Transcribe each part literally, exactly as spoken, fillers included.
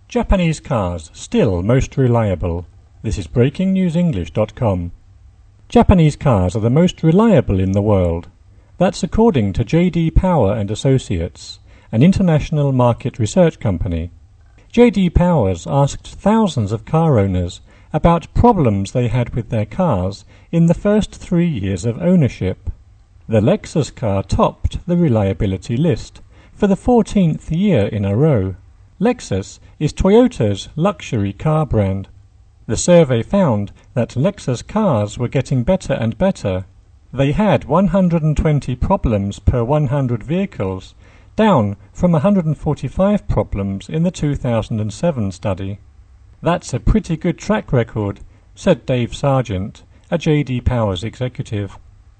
Japanese cars still most reliable. This is breaking news english dot com. Japanese cars are the most reliable in the world. That's according to J D Power and Associates, an international market research company. J D Powers asked thousands of car owners about problems they had with their cars in the first three years of ownership. The Lexus car topped the reliability list for the fourteenth year in a row. Lexus is Toyota's luxury car brand. The survey found that Lexus cars were getting better and better. They had one hundred twenty problems per one hundred vehicles, down from one hundred forty-five problems in the two thousand seven study. That's a pretty good track record, said Dave Sargent, a J D Powers executive.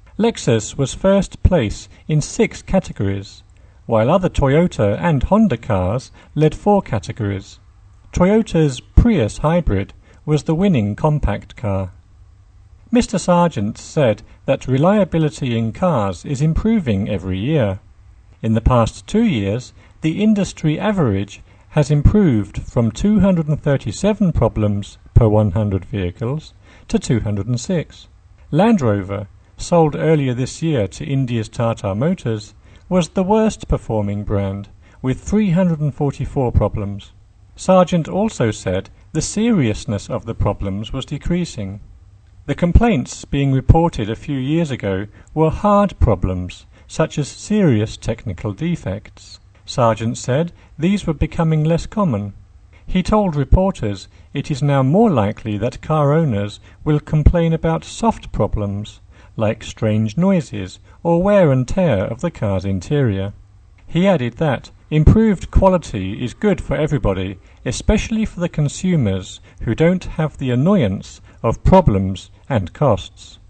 Lexus was first place in six categories, while other Toyota and Honda cars led four categories. Toyota's Prius hybrid was the winning compact car. Mister Sargent said that reliability in cars is improving every year. In the past two years, the industry average has improved from two hundred thirty-seven problems per one hundred vehicles to two hundred six. Land Rover, sold earlier this year to India's Tata Motors, was the worst performing brand, with three hundred forty-four problems. Sargent also said the seriousness of the problems was decreasing. The complaints being reported a few years ago were hard problems, such as serious technical defects. Sargent said these were becoming less common. He told reporters it is now more likely that car owners will complain about soft problems, like strange noises or wear and tear of the car's interior. He added that improved quality is good for everybody, especially for the consumers who don't have the annoyance of problems and costs.